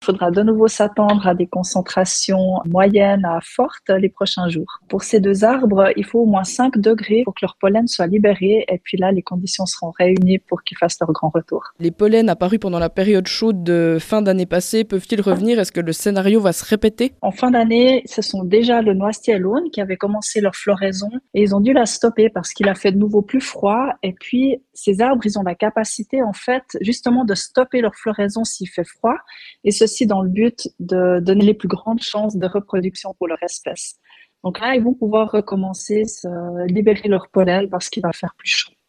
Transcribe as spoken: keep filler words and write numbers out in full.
Il faudra de nouveau s'attendre à des concentrations moyennes à fortes les prochains jours. Pour ces deux arbres, il faut au moins cinq degrés pour que leur pollen soit libéré et puis là, les conditions seront réunies pour qu'ils fassent leur grand retour. Les pollens apparus pendant la période chaude de fin d'année passée peuvent-ils revenir? Est-ce que le scénario va se répéter? En fin d'année, ce sont déjà le noisetier l'aune qui avait commencé leur floraison et ils ont dû la stopper parce qu'il a fait de nouveau plus froid. Et puis, ces arbres, ils ont la capacité, en fait, justement de stopper leur floraison s'il fait froid et ceci dans le but de donner les plus grandes chances de reproduction pour leur espèce. Donc là, ils vont pouvoir recommencer à libérer leur pollen parce qu'il va faire plus chaud.